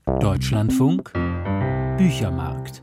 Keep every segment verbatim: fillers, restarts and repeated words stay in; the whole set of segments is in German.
Deutschlandfunk Büchermarkt.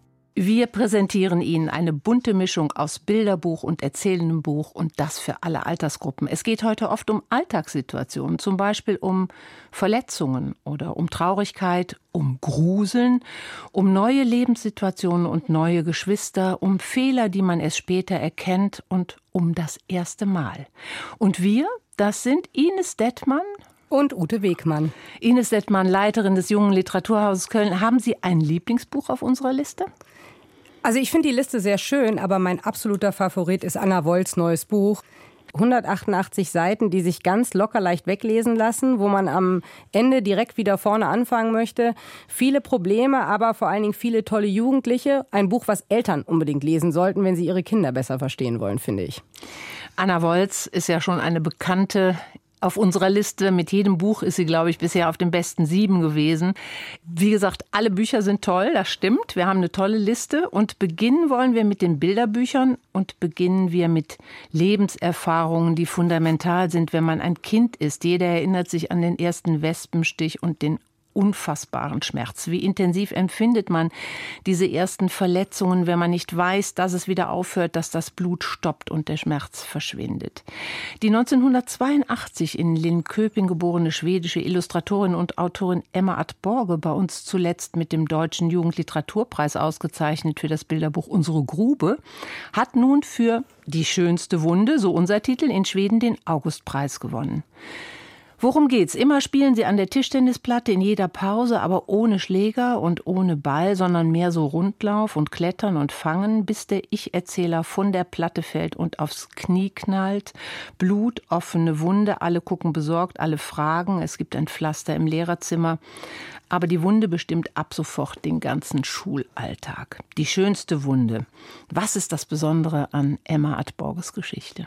Wir präsentieren Ihnen eine bunte Mischung aus Bilderbuch und erzählendem Buch und das für alle Altersgruppen. Es geht heute oft um Alltagssituationen, zum Beispiel um Verletzungen oder um Traurigkeit, um Gruseln, um neue Lebenssituationen und neue Geschwister, um Fehler, die man erst später erkennt und um das erste Mal. Und wir, das sind Ines Dettmann und Ute Wegmann. Ines Dettmann, Leiterin des Jungen Literaturhauses Köln. Haben Sie ein Lieblingsbuch auf unserer Liste? Also ich finde die Liste sehr schön, aber mein absoluter Favorit ist Anna Wolls neues Buch. hundertachtundachtzig Seiten, die sich ganz locker leicht weglesen lassen, wo man am Ende direkt wieder vorne anfangen möchte. Viele Probleme, aber vor allen Dingen viele tolle Jugendliche. Ein Buch, was Eltern unbedingt lesen sollten, wenn sie ihre Kinder besser verstehen wollen, finde ich. Anna Wolls ist ja schon eine bekannte auf unserer Liste. Mit jedem Buch ist sie, glaube ich, bisher auf den besten sieben gewesen. Wie gesagt, alle Bücher sind toll, das stimmt. Wir haben eine tolle Liste und beginnen wollen wir mit den Bilderbüchern und beginnen wir mit Lebenserfahrungen, die fundamental sind, wenn man ein Kind ist. Jeder erinnert sich an den ersten Wespenstich und den unfassbaren Schmerz. Wie intensiv empfindet man diese ersten Verletzungen, wenn man nicht weiß, dass es wieder aufhört, dass das Blut stoppt und der Schmerz verschwindet. Die neunzehnhundertzweiundachtzig in Linköping geborene schwedische Illustratorin und Autorin Emma Atborge, bei uns zuletzt mit dem Deutschen Jugendliteraturpreis ausgezeichnet für das Bilderbuch Unsere Grube, hat nun für Die schönste Wunde, so unser Titel, in Schweden den Augustpreis gewonnen. Worum geht's? Immer spielen sie an der Tischtennisplatte in jeder Pause, aber ohne Schläger und ohne Ball, sondern mehr so Rundlauf und Klettern und Fangen, bis der Ich-Erzähler von der Platte fällt und aufs Knie knallt. Blut, offene Wunde, alle gucken besorgt, alle fragen. Es gibt ein Pflaster im Lehrerzimmer. Aber die Wunde bestimmt ab sofort den ganzen Schulalltag. Die schönste Wunde. Was ist das Besondere an Emma Atborges Geschichte?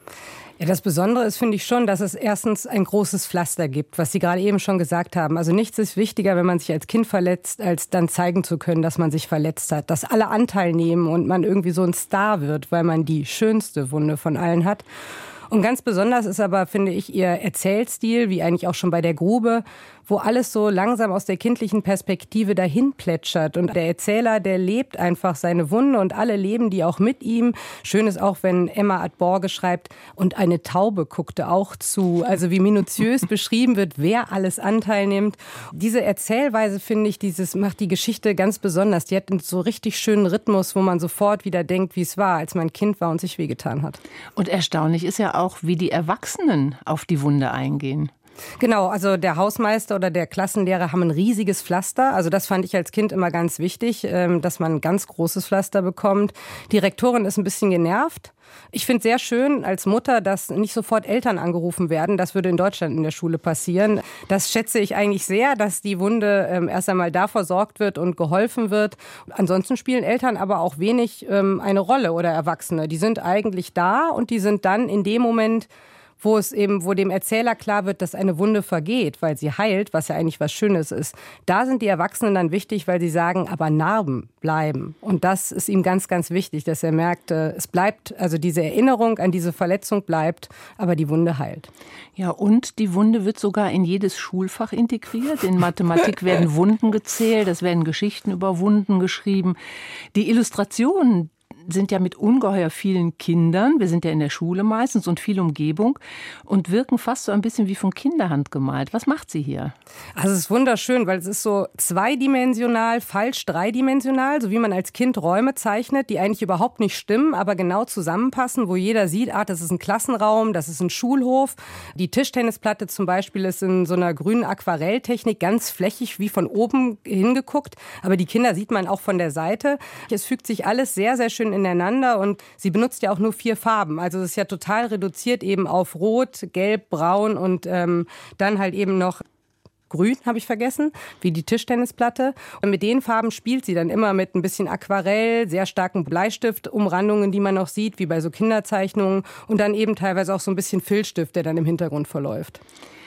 Ja, das Besondere ist, finde ich schon, dass es erstens ein großes Pflaster gibt, was Sie gerade eben schon gesagt haben. Also nichts ist wichtiger, wenn man sich als Kind verletzt, als dann zeigen zu können, dass man sich verletzt hat. Dass alle Anteil nehmen und man irgendwie so ein Star wird, weil man die schönste Wunde von allen hat. Und ganz besonders ist aber, finde ich, ihr Erzählstil, wie eigentlich auch schon bei der Grube, wo alles so langsam aus der kindlichen Perspektive dahin plätschert. Und der Erzähler, der lebt einfach seine Wunde und alle leben die auch mit ihm. Schön ist auch, wenn Emma Atborge schreibt, und eine Taube guckte auch zu. Also wie minutiös beschrieben wird, wer alles Anteil nimmt. Diese Erzählweise, finde ich, dieses macht die Geschichte ganz besonders. Die hat einen so richtig schönen Rhythmus, wo man sofort wieder denkt, wie es war, als man Kind war und sich wehgetan hat. Und erstaunlich ist ja auch, wie die Erwachsenen auf die Wunde eingehen. Genau, also der Hausmeister oder der Klassenlehrer haben ein riesiges Pflaster. Also das fand ich als Kind immer ganz wichtig, dass man ein ganz großes Pflaster bekommt. Die Rektorin ist ein bisschen genervt. Ich finde sehr schön als Mutter, dass nicht sofort Eltern angerufen werden. Das würde in Deutschland in der Schule passieren. Das schätze ich eigentlich sehr, dass die Wunde ähm, erst einmal da versorgt wird und geholfen wird. Ansonsten spielen Eltern aber auch wenig ähm, eine Rolle oder Erwachsene. Die sind eigentlich da und die sind dann in dem Moment, wo es eben, wo dem Erzähler klar wird, dass eine Wunde vergeht, weil sie heilt, was ja eigentlich was Schönes ist. Da sind die Erwachsenen dann wichtig, weil sie sagen, aber Narben bleiben. Und das ist ihm ganz, ganz wichtig, dass er merkt, es bleibt, also diese Erinnerung an diese Verletzung bleibt, aber die Wunde heilt. Ja, und die Wunde wird sogar in jedes Schulfach integriert. In Mathematik werden Wunden gezählt, es werden Geschichten über Wunden geschrieben. Die Illustrationen sind ja mit ungeheuer vielen Kindern, wir sind ja in der Schule meistens und viel Umgebung und wirken fast so ein bisschen wie von Kinderhand gemalt. Was macht sie hier? Also es ist wunderschön, weil es ist so zweidimensional, falsch dreidimensional, so wie man als Kind Räume zeichnet, die eigentlich überhaupt nicht stimmen, aber genau zusammenpassen, wo jeder sieht, ah, das ist ein Klassenraum, das ist ein Schulhof. Die Tischtennisplatte zum Beispiel ist in so einer grünen Aquarelltechnik ganz flächig wie von oben hingeguckt, aber die Kinder sieht man auch von der Seite. Es fügt sich alles sehr, sehr schön ineinander und sie benutzt ja auch nur vier Farben. Also es ist ja total reduziert eben auf Rot, Gelb, Braun und ähm, dann halt eben noch Grün, habe ich vergessen, wie die Tischtennisplatte. Und mit den Farben spielt sie dann immer mit ein bisschen Aquarell, sehr starken Bleistiftumrandungen, die man noch sieht, wie bei so Kinderzeichnungen und dann eben teilweise auch so ein bisschen Filzstift, der dann im Hintergrund verläuft.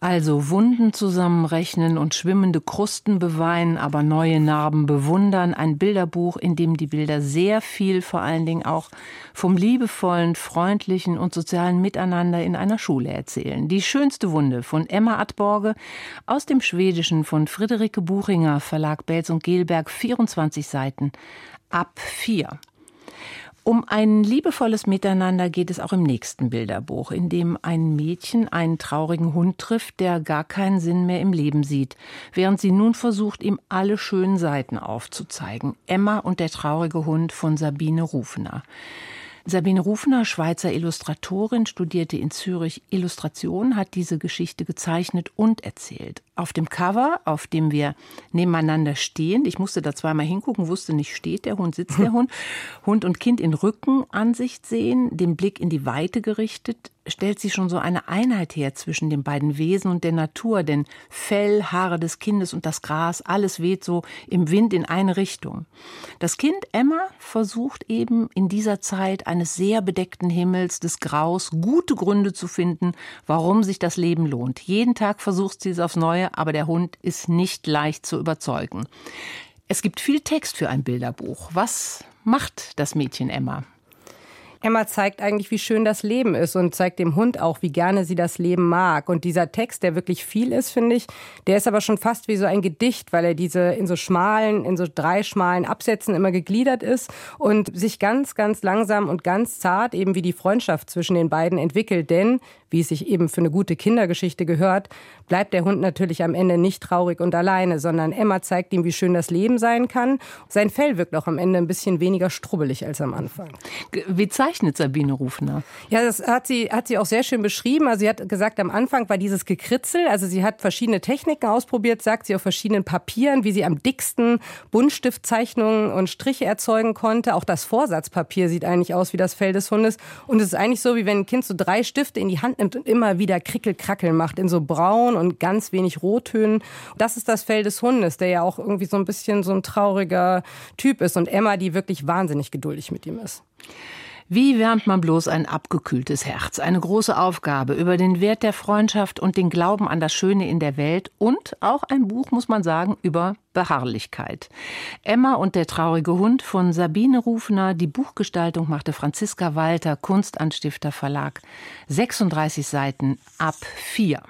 Also Wunden zusammenrechnen und schwimmende Krusten beweinen, aber neue Narben bewundern. Ein Bilderbuch, in dem die Bilder sehr viel, vor allen Dingen auch vom liebevollen, freundlichen und sozialen Miteinander in einer Schule erzählen. Die schönste Wunde von Emma Adborge aus dem Schwedischen von Friederike Buchinger, Verlag Belz und Gelberg, vierundzwanzig Seiten, ab vier. Um ein liebevolles Miteinander geht es auch im nächsten Bilderbuch, in dem ein Mädchen einen traurigen Hund trifft, der gar keinen Sinn mehr im Leben sieht, während sie nun versucht, ihm alle schönen Seiten aufzuzeigen. Emma und der traurige Hund von Sabine Rufener. Sabine Rufener, Schweizer Illustratorin, studierte in Zürich Illustration, hat diese Geschichte gezeichnet und erzählt. Auf dem Cover, auf dem wir nebeneinander stehen, ich musste da zweimal hingucken, wusste nicht, steht der Hund, sitzt der Hund, Hund und Kind in Rückenansicht sehen, den Blick in die Weite gerichtet, stellt sich schon so eine Einheit her zwischen den beiden Wesen und der Natur, denn Fell, Haare des Kindes und das Gras, alles weht so im Wind in eine Richtung. Das Kind Emma versucht eben in dieser Zeit eines sehr bedeckten Himmels, des Graus, gute Gründe zu finden, warum sich das Leben lohnt. Jeden Tag versucht sie es aufs Neue, aber der Hund ist nicht leicht zu überzeugen. Es gibt viel Text für ein Bilderbuch. Was macht das Mädchen Emma? Emma zeigt eigentlich, wie schön das Leben ist und zeigt dem Hund auch, wie gerne sie das Leben mag. Und dieser Text, der wirklich viel ist, finde ich, der ist aber schon fast wie so ein Gedicht, weil er diese in so schmalen, in so drei schmalen Absätzen immer gegliedert ist und sich ganz, ganz langsam und ganz zart eben wie die Freundschaft zwischen den beiden entwickelt. Denn, wie es sich eben für eine gute Kindergeschichte gehört, bleibt der Hund natürlich am Ende nicht traurig und alleine, sondern Emma zeigt ihm, wie schön das Leben sein kann. Sein Fell wirkt auch am Ende ein bisschen weniger strubbelig als am Anfang. Wie zeichnet Sabine Rufener? Ja, das hat sie, hat sie auch sehr schön beschrieben. Also sie hat gesagt, am Anfang war dieses Gekritzel, also sie hat verschiedene Techniken ausprobiert, sagt sie, auf verschiedenen Papieren, wie sie am dicksten Buntstiftzeichnungen und Striche erzeugen konnte. Auch das Vorsatzpapier sieht eigentlich aus wie das Fell des Hundes. Und es ist eigentlich so, wie wenn ein Kind so drei Stifte in die Hand nimmt und immer wieder Krickel-Krackel macht in so braun und ganz wenig Rottönen. Das ist das Fell des Hundes, der ja auch irgendwie so ein bisschen so ein trauriger Typ ist. Und Emma, die wirklich wahnsinnig geduldig mit ihm ist. Wie wärmt man bloß ein abgekühltes Herz? Eine große Aufgabe über den Wert der Freundschaft und den Glauben an das Schöne in der Welt und auch ein Buch, muss man sagen, über Beharrlichkeit. Emma und der traurige Hund von Sabine Rufener. Die Buchgestaltung machte Franziska Walter, Kunstanstifter Verlag. sechsunddreißig Seiten ab vier.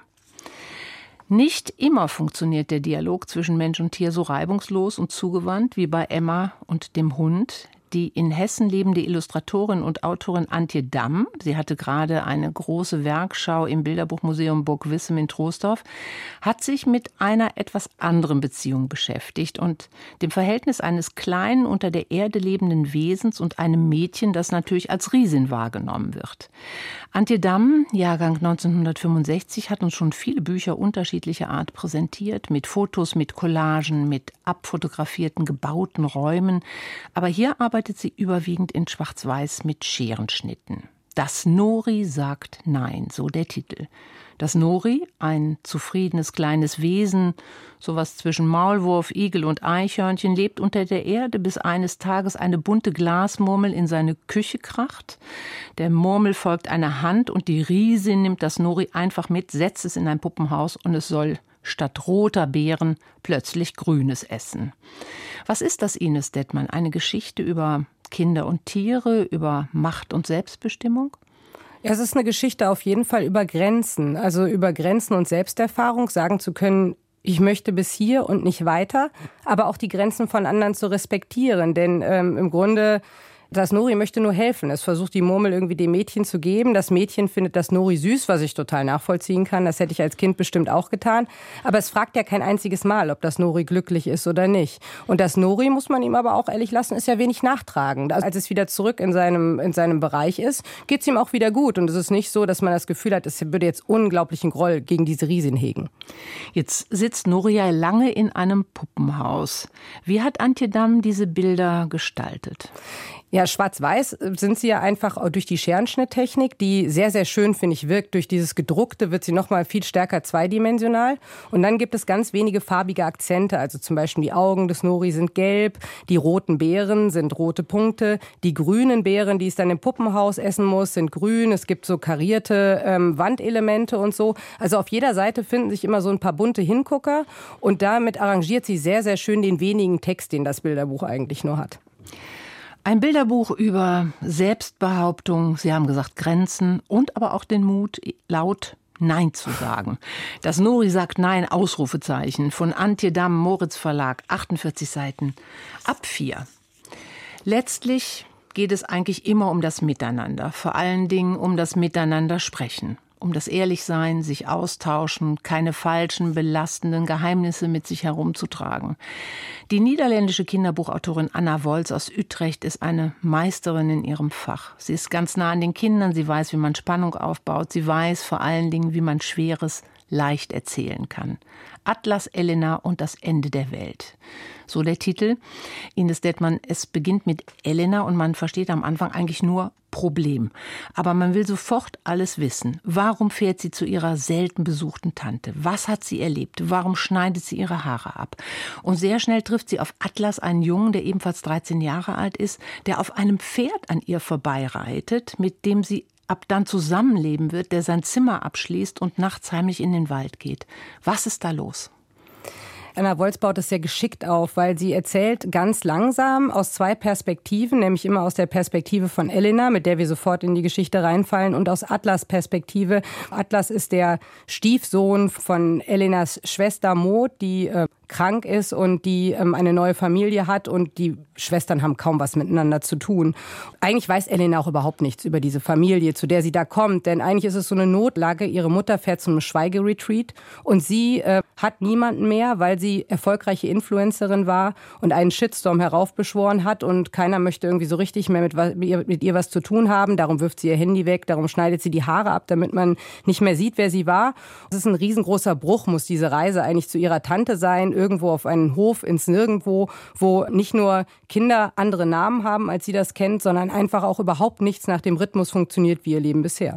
Nicht immer funktioniert der Dialog zwischen Mensch und Tier so reibungslos und zugewandt wie bei Emma und dem Hund. Die in Hessen lebende Illustratorin und Autorin Antje Damm, sie hatte gerade eine große Werkschau im Bilderbuchmuseum Burg Wissem in Troisdorf, hat sich mit einer etwas anderen Beziehung beschäftigt und dem Verhältnis eines kleinen, unter der Erde lebenden Wesens und einem Mädchen, das natürlich als Riesin wahrgenommen wird. Antje Damm, Jahrgang neunzehnhundertfünfundsechzig, hat uns schon viele Bücher unterschiedlicher Art präsentiert, mit Fotos, mit Collagen, mit abfotografierten, gebauten Räumen. Aber hier arbeitet sie überwiegend in Schwarz-Weiß mit Scherenschnitten. Das Nori sagt Nein, so der Titel. Das Nori, ein zufriedenes kleines Wesen, sowas zwischen Maulwurf, Igel und Eichhörnchen, lebt unter der Erde, bis eines Tages eine bunte Glasmurmel in seine Küche kracht. Der Murmel folgt eine Hand und die Riesin nimmt das Nori einfach mit, setzt es in ein Puppenhaus und es soll statt roter Beeren plötzlich grünes essen. Was ist das, Ines Dettmann? Eine Geschichte über Kinder und Tiere, über Macht und Selbstbestimmung? Ja, es ist eine Geschichte auf jeden Fall über Grenzen, also über Grenzen und Selbsterfahrung, sagen zu können, ich möchte bis hier und nicht weiter, aber auch die Grenzen von anderen zu respektieren, denn ähm, im Grunde das Nori möchte nur helfen. Es versucht, die Murmel irgendwie dem Mädchen zu geben. Das Mädchen findet das Nori süß, was ich total nachvollziehen kann. Das hätte ich als Kind bestimmt auch getan. Aber es fragt ja kein einziges Mal, ob das Nori glücklich ist oder nicht. Und das Nori, muss man ihm aber auch ehrlich lassen, ist ja wenig nachtragend. Als es wieder zurück in seinem, in seinem Bereich ist, geht es ihm auch wieder gut. Und es ist nicht so, dass man das Gefühl hat, es würde jetzt unglaublichen Groll gegen diese Riesin hegen. Jetzt sitzt Nori ja lange in einem Puppenhaus. Wie hat Antje Damm diese Bilder gestaltet? Ja, schwarz-weiß sind sie ja einfach durch die Scherenschnitttechnik, die sehr, sehr schön, finde ich, wirkt. Durch dieses Gedruckte wird sie noch mal viel stärker zweidimensional. Und dann gibt es ganz wenige farbige Akzente. Also zum Beispiel die Augen des Nori sind gelb, die roten Beeren sind rote Punkte, die grünen Beeren, die es dann im Puppenhaus essen muss, sind grün. Es gibt so karierte ähm, Wandelemente und so. Also auf jeder Seite finden sich immer so ein paar bunte Hingucker. Und damit arrangiert sie sehr, sehr schön den wenigen Text, den das Bilderbuch eigentlich nur hat. Ein Bilderbuch über Selbstbehauptung, Sie haben gesagt Grenzen und aber auch den Mut, laut Nein zu sagen. Das Nori sagt Nein, Ausrufezeichen, von Antje Damm, Moritz Verlag, achtundvierzig Seiten, ab vier. Letztlich geht es eigentlich immer um das Miteinander, vor allen Dingen um das Miteinander sprechen. Um das Ehrlichsein, sich austauschen, keine falschen, belastenden Geheimnisse mit sich herumzutragen. Die niederländische Kinderbuchautorin Anna Wolz aus Utrecht ist eine Meisterin in ihrem Fach. Sie ist ganz nah an den Kindern, sie weiß, wie man Spannung aufbaut, sie weiß vor allen Dingen, wie man Schweres leicht erzählen kann. Atlas, Elena und das Ende der Welt. So der Titel. Ines Dettmann, es beginnt mit Elena und man versteht am Anfang eigentlich nur Problem. Aber man will sofort alles wissen. Warum fährt sie zu ihrer selten besuchten Tante? Was hat sie erlebt? Warum schneidet sie ihre Haare ab? Und sehr schnell trifft sie auf Atlas, einen Jungen, der ebenfalls dreizehn Jahre alt ist, der auf einem Pferd an ihr vorbeireitet, mit dem sie ab dann zusammenleben wird, der sein Zimmer abschließt und nachts heimlich in den Wald geht. Was ist da los? Anna Wolz baut es sehr geschickt auf, weil sie erzählt ganz langsam aus zwei Perspektiven, nämlich immer aus der Perspektive von Elena, mit der wir sofort in die Geschichte reinfallen, und aus Atlas' Perspektive. Atlas ist der Stiefsohn von Elenas Schwester Maud, die äh, krank ist und die ähm, eine neue Familie hat, und die Schwestern haben kaum was miteinander zu tun. Eigentlich weiß Elena auch überhaupt nichts über diese Familie, zu der sie da kommt, denn eigentlich ist es so eine Notlage. Ihre Mutter fährt zu einem Schweigeretreat und sie äh, hat niemanden mehr, weil sie erfolgreiche Influencerin war und einen Shitstorm heraufbeschworen hat und keiner möchte irgendwie so richtig mehr mit, mit, ihr, mit ihr was zu tun haben. Darum wirft sie ihr Handy weg, darum schneidet sie die Haare ab, damit man nicht mehr sieht, wer sie war. Es ist ein riesengroßer Bruch, muss diese Reise eigentlich zu ihrer Tante sein, irgendwo auf einen Hof ins Nirgendwo, wo nicht nur Kinder andere Namen haben, als sie das kennt, sondern einfach auch überhaupt nichts nach dem Rhythmus funktioniert wie ihr Leben bisher.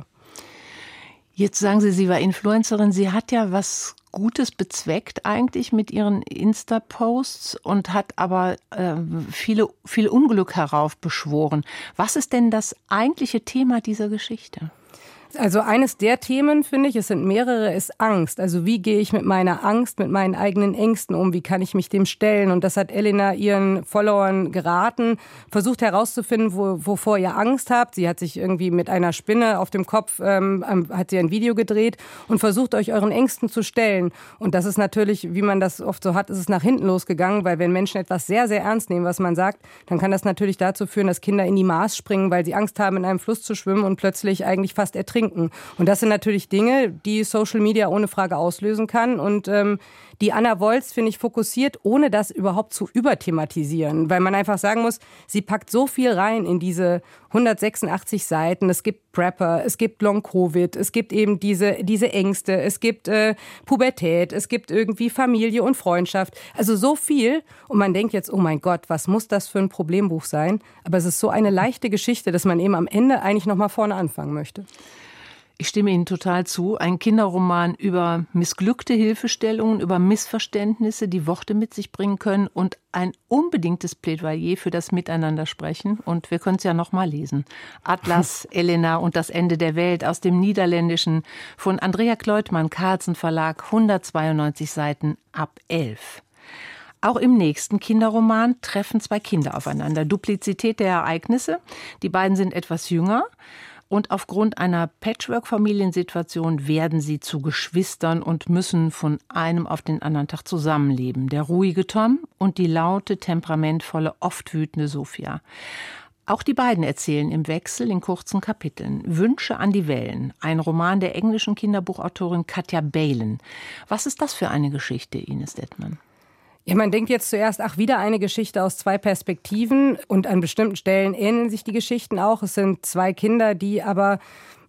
Jetzt sagen Sie, sie war Influencerin. Sie hat ja was Gutes bezweckt eigentlich mit ihren Insta-Posts und hat aber äh, viele, viel Unglück heraufbeschworen. Was ist denn das eigentliche Thema dieser Geschichte? Also eines der Themen, finde ich, es sind mehrere, ist Angst. Also wie gehe ich mit meiner Angst, mit meinen eigenen Ängsten um? Wie kann ich mich dem stellen? Und das hat Elena ihren Followern geraten, versucht herauszufinden, wo, wovor ihr Angst habt. Sie hat sich irgendwie mit einer Spinne auf dem Kopf, ähm, hat sie ein Video gedreht und versucht, euch euren Ängsten zu stellen. Und das ist natürlich, wie man das oft so hat, ist es nach hinten losgegangen, weil wenn Menschen etwas sehr, sehr ernst nehmen, was man sagt, dann kann das natürlich dazu führen, dass Kinder in die Maas springen, weil sie Angst haben, in einem Fluss zu schwimmen und plötzlich eigentlich fast ertrinken. Und das sind natürlich Dinge, die Social Media ohne Frage auslösen kann. Und ähm, die Anna Wolz, finde ich, fokussiert, ohne das überhaupt zu überthematisieren. Weil man einfach sagen muss, sie packt so viel rein in diese hundertsechsundachtzig Seiten. Es gibt Prepper, es gibt Long-Covid, es gibt eben diese, diese Ängste, es gibt äh, Pubertät, es gibt irgendwie Familie und Freundschaft. Also so viel. Und man denkt jetzt, oh mein Gott, was muss das für ein Problembuch sein? Aber es ist so eine leichte Geschichte, dass man eben am Ende eigentlich noch mal vorne anfangen möchte. Ich stimme Ihnen total zu. Ein Kinderroman über missglückte Hilfestellungen, über Missverständnisse, die Worte mit sich bringen können, und ein unbedingtes Plädoyer für das Miteinander sprechen. Und wir können es ja noch mal lesen. Atlas, Elena und das Ende der Welt aus dem Niederländischen von Andrea Kleutmann, Carlsen Verlag, hundertzweiundneunzig Seiten ab elf. Auch im nächsten Kinderroman treffen zwei Kinder aufeinander. Duplizität der Ereignisse. Die beiden sind etwas jünger. Und aufgrund einer Patchwork-Familiensituation werden sie zu Geschwistern und müssen von einem auf den anderen Tag zusammenleben. Der ruhige Tom und die laute, temperamentvolle, oft wütende Sophia. Auch die beiden erzählen im Wechsel in kurzen Kapiteln. Wünsche an die Wellen, ein Roman der englischen Kinderbuchautorin Katja Balen. Was ist das für eine Geschichte, Ines Dettmann? Ja, man denkt jetzt zuerst, ach, wieder eine Geschichte aus zwei Perspektiven, und an bestimmten Stellen ähneln sich die Geschichten auch. Es sind zwei Kinder, die aber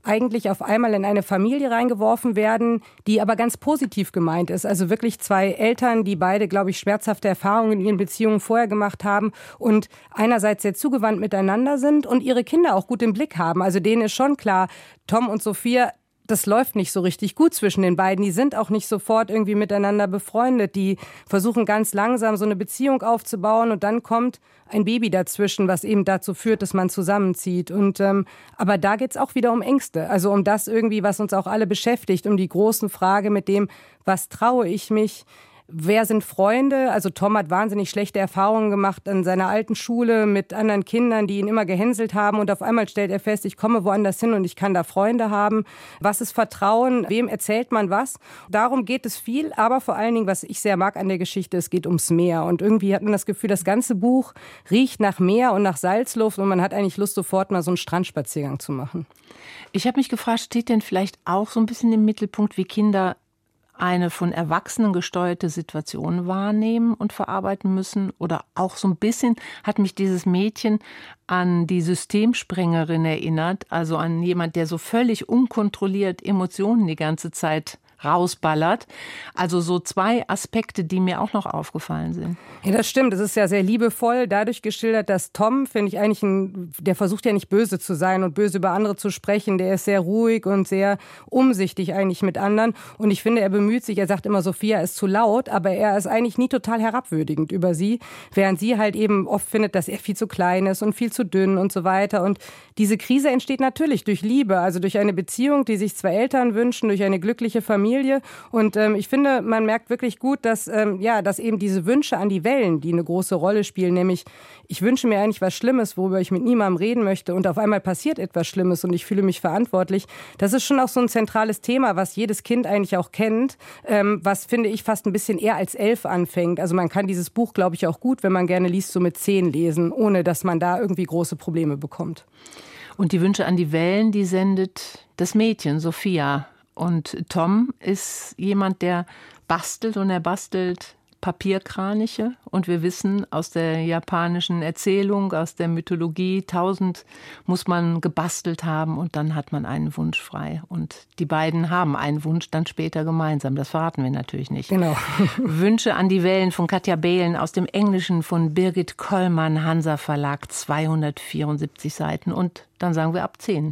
eigentlich auf einmal in eine Familie reingeworfen werden, die aber ganz positiv gemeint ist. Also wirklich zwei Eltern, die beide, glaube ich, schmerzhafte Erfahrungen in ihren Beziehungen vorher gemacht haben und einerseits sehr zugewandt miteinander sind und ihre Kinder auch gut im Blick haben. Also denen ist schon klar, Tom und Sophia, das läuft nicht so richtig gut zwischen den beiden. Die sind auch nicht sofort irgendwie miteinander befreundet. Die versuchen ganz langsam so eine Beziehung aufzubauen und dann kommt ein Baby dazwischen, was eben dazu führt, dass man zusammenzieht. Und ähm, aber da geht's auch wieder um Ängste. Also um das irgendwie, was uns auch alle beschäftigt, um die großen Frage mit dem, was traue ich mich? Wer sind Freunde? Also Tom hat wahnsinnig schlechte Erfahrungen gemacht an seiner alten Schule mit anderen Kindern, die ihn immer gehänselt haben. Und auf einmal stellt er fest, ich komme woanders hin und ich kann da Freunde haben. Was ist Vertrauen? Wem erzählt man was? Darum geht es viel. Aber vor allen Dingen, was ich sehr mag an der Geschichte, es geht ums Meer. Und irgendwie hat man das Gefühl, das ganze Buch riecht nach Meer und nach Salzluft. Und man hat eigentlich Lust, sofort mal so einen Strandspaziergang zu machen. Ich habe mich gefragt, steht denn vielleicht auch so ein bisschen im Mittelpunkt, wie Kinder eine von Erwachsenen gesteuerte Situation wahrnehmen und verarbeiten müssen? Oder auch so ein bisschen hat mich dieses Mädchen an die Systemsprengerin erinnert, also an jemand, der so völlig unkontrolliert Emotionen die ganze Zeit rausballert. Also so zwei Aspekte, die mir auch noch aufgefallen sind. Ja, das stimmt. Es ist ja sehr liebevoll dadurch geschildert, dass Tom, finde ich eigentlich, ein, der versucht ja nicht böse zu sein und böse über andere zu sprechen. Der ist sehr ruhig und sehr umsichtig eigentlich mit anderen. Und ich finde, er bemüht sich, er sagt immer, Sophia ist zu laut, aber er ist eigentlich nie total herabwürdigend über sie, während sie halt eben oft findet, dass er viel zu klein ist und viel zu dünn und so weiter. Und diese Krise entsteht natürlich durch Liebe, also durch eine Beziehung, die sich zwei Eltern wünschen, durch eine glückliche Familie. Und ähm, ich finde, man merkt wirklich gut, dass, ähm, ja, dass eben diese Wünsche an die Wellen, die eine große Rolle spielen, nämlich ich wünsche mir eigentlich was Schlimmes, worüber ich mit niemandem reden möchte und auf einmal passiert etwas Schlimmes und ich fühle mich verantwortlich. Das ist schon auch so ein zentrales Thema, was jedes Kind eigentlich auch kennt, ähm, was, finde ich, fast ein bisschen eher als elf anfängt. Also man kann dieses Buch, glaube ich, auch gut, wenn man gerne liest, so mit zehn lesen, ohne dass man da irgendwie große Probleme bekommt. Und die Wünsche an die Wellen, die sendet das Mädchen, Sophia. Und Tom ist jemand, der bastelt und er bastelt Papierkraniche. Und wir wissen aus der japanischen Erzählung, aus der Mythologie, tausend muss man gebastelt haben und dann hat man einen Wunsch frei. Und die beiden haben einen Wunsch dann später gemeinsam. Das verraten wir natürlich nicht. Genau. Wünsche an die Wellen von Katja Behlen aus dem Englischen von Birgit Kollmann, Hansa Verlag, zweihundertvierundsiebzig Seiten. Und dann sagen wir ab zehn.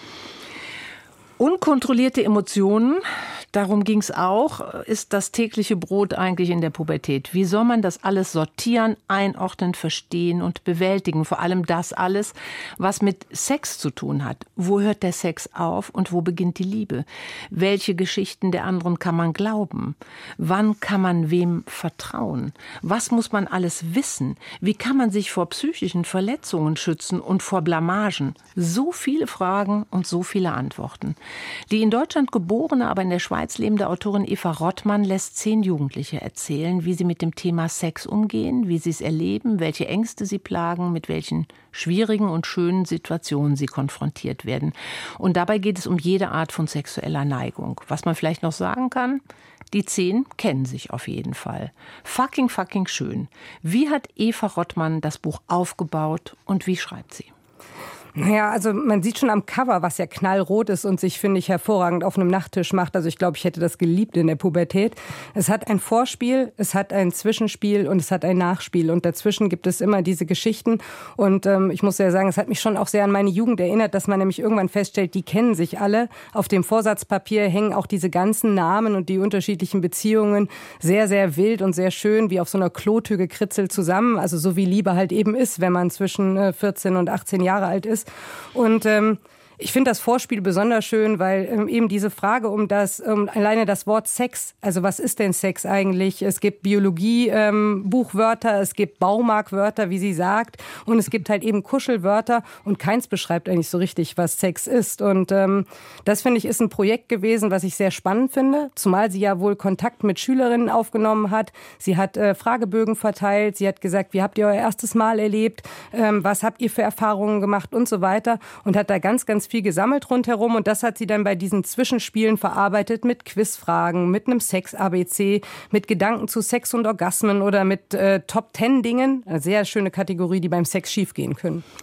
Unkontrollierte Emotionen, darum ging es auch, ist das tägliche Brot eigentlich in der Pubertät. Wie soll man das alles sortieren, einordnen, verstehen und bewältigen? Vor allem das alles, was mit Sex zu tun hat. Wo hört der Sex auf und wo beginnt die Liebe? Welche Geschichten der anderen kann man glauben? Wann kann man wem vertrauen? Was muss man alles wissen? Wie kann man sich vor psychischen Verletzungen schützen und vor Blamagen? So viele Fragen und so viele Antworten. Die in Deutschland geborene, aber in der Schweiz lebende Autorin Eva Rottmann lässt zehn Jugendliche erzählen, wie sie mit dem Thema Sex umgehen, wie sie es erleben, welche Ängste sie plagen, mit welchen schwierigen und schönen Situationen sie konfrontiert werden. Und dabei geht es um jede Art von sexueller Neigung. Was man vielleicht noch sagen kann, die zehn kennen sich auf jeden Fall. Fucking, fucking schön. Wie hat Eva Rottmann das Buch aufgebaut und wie schreibt sie? Naja, also man sieht schon am Cover, was ja knallrot ist und sich, finde ich, hervorragend auf einem Nachttisch macht. Also ich glaube, ich hätte das geliebt in der Pubertät. Es hat ein Vorspiel, es hat ein Zwischenspiel und es hat ein Nachspiel. Und dazwischen gibt es immer diese Geschichten. Und ähm, ich muss ja sagen, es hat mich schon auch sehr an meine Jugend erinnert, dass man nämlich irgendwann feststellt, die kennen sich alle. Auf dem Vorsatzpapier hängen auch diese ganzen Namen und die unterschiedlichen Beziehungen sehr, sehr wild und sehr schön, wie auf so einer Klotür gekritzelt zusammen. Also so wie Liebe halt eben ist, wenn man zwischen vierzehn und achtzehn Jahre alt ist. Und ähm, ich finde das Vorspiel besonders schön, weil ähm, eben diese Frage um das, um alleine das Wort Sex, also was ist denn Sex eigentlich? Es gibt Biologie-Buchwörter, ähm, es gibt Baumarktwörter, wie sie sagt, und es gibt halt eben Kuschelwörter und keins beschreibt eigentlich so richtig, was Sex ist. Und ähm, das, finde ich, ist ein Projekt gewesen, was ich sehr spannend finde, zumal sie ja wohl Kontakt mit Schülerinnen aufgenommen hat. Sie hat äh, Fragebögen verteilt, sie hat gesagt, wie habt ihr euer erstes Mal erlebt, ähm, was habt ihr für Erfahrungen gemacht und so weiter und hat da ganz, ganz viel gesammelt rundherum und das hat sie dann bei diesen Zwischenspielen verarbeitet mit Quizfragen, mit einem Sex-A B C, mit Gedanken zu Sex und Orgasmen oder mit äh, Top-Ten-Dingen. Eine sehr schöne Kategorie, die beim Sex schiefgehen können.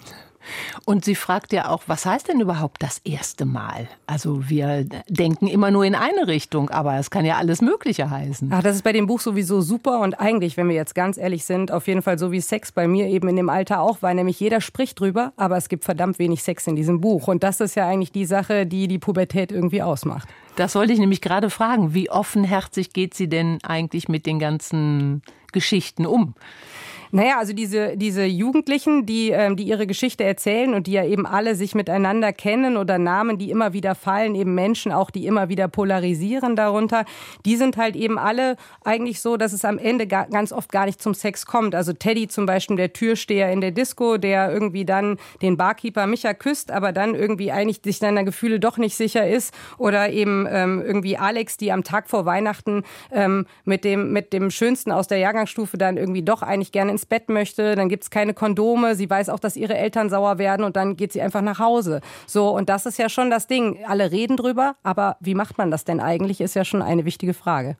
Und sie fragt ja auch, was heißt denn überhaupt das erste Mal? Also wir denken immer nur in eine Richtung, aber es kann ja alles Mögliche heißen. Ach, das ist bei dem Buch sowieso super und eigentlich, wenn wir jetzt ganz ehrlich sind, auf jeden Fall so wie Sex bei mir eben in dem Alter auch war, nämlich jeder spricht drüber, aber es gibt verdammt wenig Sex in diesem Buch und das ist ja eigentlich die Sache, die die Pubertät irgendwie ausmacht. Das wollte ich nämlich gerade fragen, wie offenherzig geht sie denn eigentlich mit den ganzen Geschichten um? Naja, also diese, diese Jugendlichen, die, ähm, die ihre Geschichte erzählen und die ja eben alle sich miteinander kennen oder Namen, die immer wieder fallen, eben Menschen auch, die immer wieder polarisieren darunter, die sind halt eben alle eigentlich so, dass es am Ende gar, ganz oft gar nicht zum Sex kommt. Also Teddy zum Beispiel, der Türsteher in der Disco, der irgendwie dann den Barkeeper Micha küsst, aber dann irgendwie eigentlich sich seiner Gefühle doch nicht sicher ist. Oder eben ähm, irgendwie Alex, die am Tag vor Weihnachten ähm, mit dem, mit dem Schönsten aus der Jahrgangsstufe dann irgendwie doch eigentlich gerne ins Bett möchte, dann gibt es keine Kondome, sie weiß auch, dass ihre Eltern sauer werden und dann geht sie einfach nach Hause. So, und das ist ja schon das Ding. Alle reden drüber, aber wie macht man das denn eigentlich, ist ja schon eine wichtige Frage.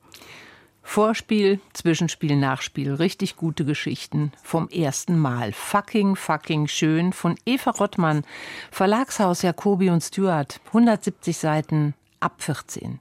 Vorspiel, Zwischenspiel, Nachspiel, richtig gute Geschichten vom ersten Mal. Fucking, fucking schön von Eva Rottmann, Verlagshaus Jacobi und Stewart, hundertsiebzig Seiten, ab vierzehn.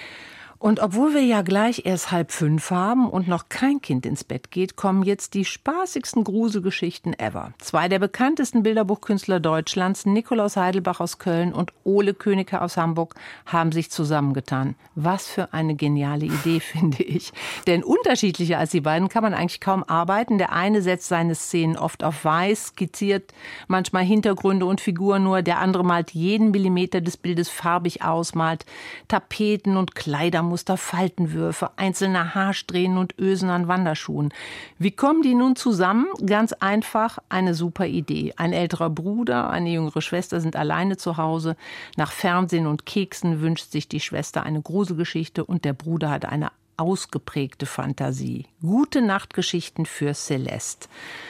Und obwohl wir ja gleich erst halb fünf haben und noch kein Kind ins Bett geht, kommen jetzt die spaßigsten Gruselgeschichten ever. Zwei der bekanntesten Bilderbuchkünstler Deutschlands, Nikolaus Heidelbach aus Köln und Ole Königke aus Hamburg, haben sich zusammengetan. Was für eine geniale Idee, finde ich. Denn unterschiedlicher als die beiden kann man eigentlich kaum arbeiten. Der eine setzt seine Szenen oft auf weiß, skizziert manchmal Hintergründe und Figuren nur. Der andere malt jeden Millimeter des Bildes farbig aus, malt Tapeten und Kleidermuster, Faltenwürfe, einzelne Haarsträhnen und Ösen an Wanderschuhen. Wie kommen die nun zusammen? Ganz einfach, eine super Idee. Ein älterer Bruder, eine jüngere Schwester sind alleine zu Hause. Nach Fernsehen und Keksen wünscht sich die Schwester eine Gruselgeschichte und der Bruder hat eine ausgeprägte Fantasie. Gute Nachtgeschichten für Celeste.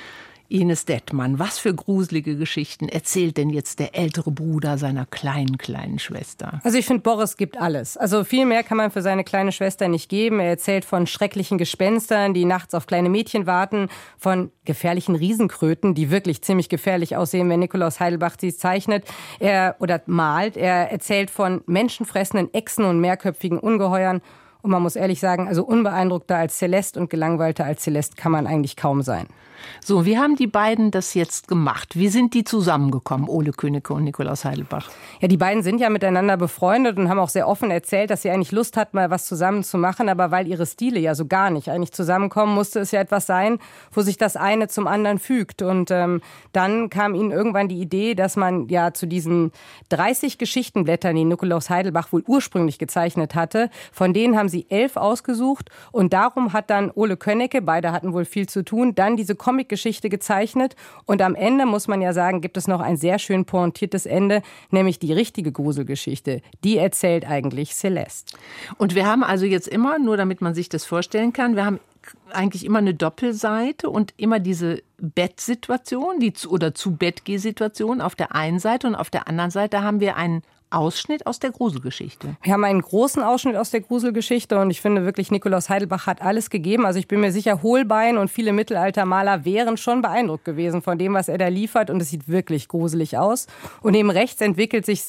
Ines Dettmann, was für gruselige Geschichten erzählt denn jetzt der ältere Bruder seiner kleinen, kleinen Schwester? Also ich finde, Boris gibt alles. Also viel mehr kann man für seine kleine Schwester nicht geben. Er erzählt von schrecklichen Gespenstern, die nachts auf kleine Mädchen warten, von gefährlichen Riesenkröten, die wirklich ziemlich gefährlich aussehen, wenn Nikolaus Heidelbach sie zeichnet er, oder malt. Er erzählt von menschenfressenden Echsen und mehrköpfigen Ungeheuern. Und man muss ehrlich sagen, also unbeeindruckter als Celeste und gelangweilter als Celeste kann man eigentlich kaum sein. So, wie haben die beiden das jetzt gemacht? Wie sind die zusammengekommen, Ole Königke und Nikolaus Heidelbach? Ja, die beiden sind ja miteinander befreundet und haben auch sehr offen erzählt, dass sie eigentlich Lust hatten, mal was zusammen zu machen. Aber weil ihre Stile ja so gar nicht eigentlich zusammenkommen, musste es ja etwas sein, wo sich das eine zum anderen fügt. Und ähm, dann kam ihnen irgendwann die Idee, dass man ja zu diesen dreißig Geschichtenblättern, die Nikolaus Heidelbach wohl ursprünglich gezeichnet hatte, von denen haben sie elf ausgesucht. Und darum hat dann Ole Königke, beide hatten wohl viel zu tun, dann diese Comic-Geschichte gezeichnet. Und am Ende, muss man ja sagen, gibt es noch ein sehr schön pointiertes Ende, nämlich die richtige Gruselgeschichte. Die erzählt eigentlich Celeste. Und wir haben also jetzt immer, nur damit man sich das vorstellen kann, wir haben eigentlich immer eine Doppelseite und immer diese Bettsituation, die zu, oder Zu-Bett-Geh-Situation auf der einen Seite und auf der anderen Seite haben wir einen Ausschnitt aus der Gruselgeschichte. Wir haben einen großen Ausschnitt aus der Gruselgeschichte und ich finde wirklich, Nikolaus Heidelbach hat alles gegeben. Also ich bin mir sicher, Holbein und viele Mittelaltermaler wären schon beeindruckt gewesen von dem, was er da liefert und es sieht wirklich gruselig aus. Und neben rechts entwickelt sich,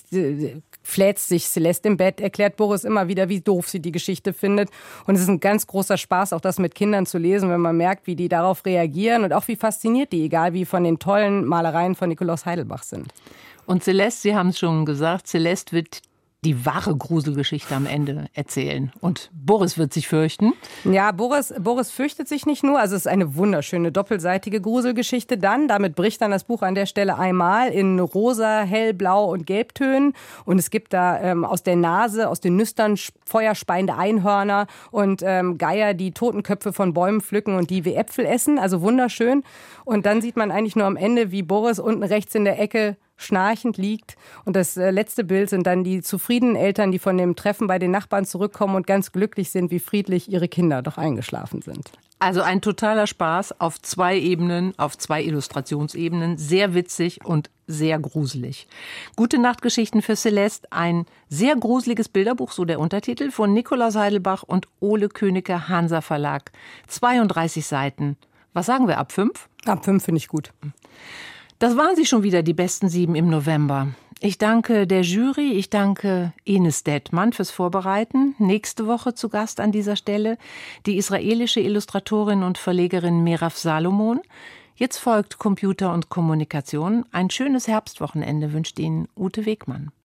fläzt sich Celeste im Bett, erklärt Boris immer wieder, wie doof sie die Geschichte findet. Und es ist ein ganz großer Spaß, auch das mit Kindern zu lesen, wenn man merkt, wie die darauf reagieren und auch wie fasziniert die, egal wie von den tollen Malereien von Nikolaus Heidelbach sind. Und Celeste, Sie haben es schon gesagt, Celeste wird die wahre Gruselgeschichte am Ende erzählen. Und Boris wird sich fürchten. Ja, Boris, Boris fürchtet sich nicht nur. Also es ist eine wunderschöne doppelseitige Gruselgeschichte dann. Damit bricht dann das Buch an der Stelle einmal in rosa, hellblau und gelbtönen. Und es gibt da ähm, aus der Nase, aus den Nüstern feuerspeiende Einhörner und ähm, Geier, die Totenköpfe von Bäumen pflücken und die wie Äpfel essen. Also wunderschön. Und dann sieht man eigentlich nur am Ende, wie Boris unten rechts in der Ecke schnarchend liegt. Und das letzte Bild sind dann die zufriedenen Eltern, die von dem Treffen bei den Nachbarn zurückkommen und ganz glücklich sind, wie friedlich ihre Kinder doch eingeschlafen sind. Also ein totaler Spaß auf zwei Ebenen, auf zwei Illustrationsebenen. Sehr witzig und sehr gruselig. Gute Nachtgeschichten für Celeste, ein sehr gruseliges Bilderbuch, so der Untertitel, von Nikolaus Heidelbach und Ole Königke, Hansa Verlag. zweiunddreißig Seiten. Was sagen wir, ab fünf? Ab fünf finde ich gut. Das waren sie schon wieder, die besten sieben im November. Ich danke der Jury, ich danke Ines Detmann fürs Vorbereiten. Nächste Woche zu Gast an dieser Stelle die israelische Illustratorin und Verlegerin Merav Salomon. Jetzt folgt Computer und Kommunikation. Ein schönes Herbstwochenende wünscht Ihnen Ute Wegmann.